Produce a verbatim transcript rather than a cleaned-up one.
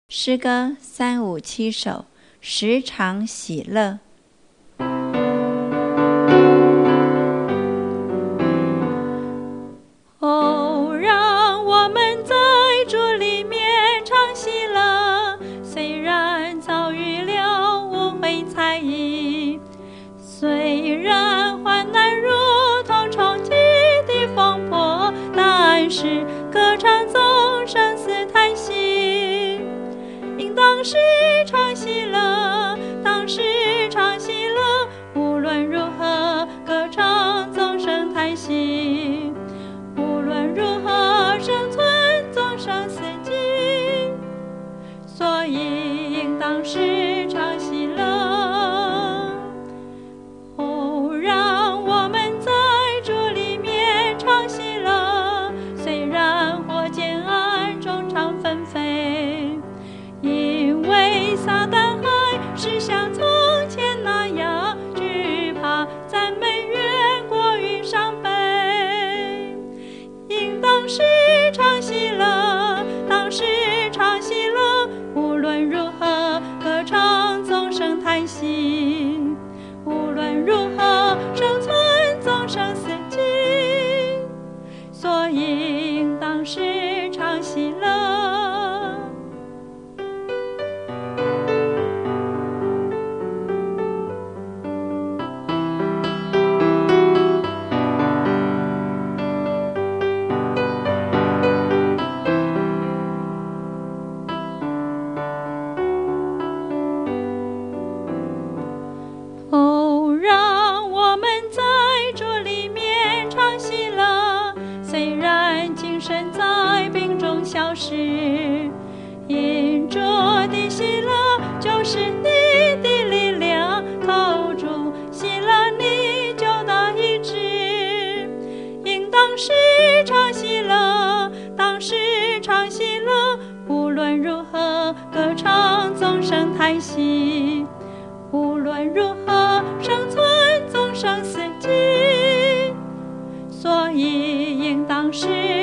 诗歌三五七首，时常喜乐。 哦，让我们在主里面常喜乐，虽然遭遇了误会猜疑，虽然患难如同冲击的风波，但是歌唱总生死叹息，应当时常喜乐，当时常喜乐，无论如何歌唱总生叹息，无论如何生存总生死境，所以应当时常喜乐。哦，让我们在主里面常喜乐，虽然火箭暗中常纷飞，因为撒旦还是像从前那样惧怕赞美远过于伤悲，应当时常喜乐，当时常喜乐，无论如何歌唱总生叹息，无论如何生存总生死境，所以应当时常喜乐。哦，让我们在主里面常喜乐，虽然今生在病中消失，因主的喜乐就是你的力量，靠主喜乐你就得医治，应当时常喜乐，当时常喜乐，无论如何歌唱总生叹息，无论如何生存总生死境，所以应当时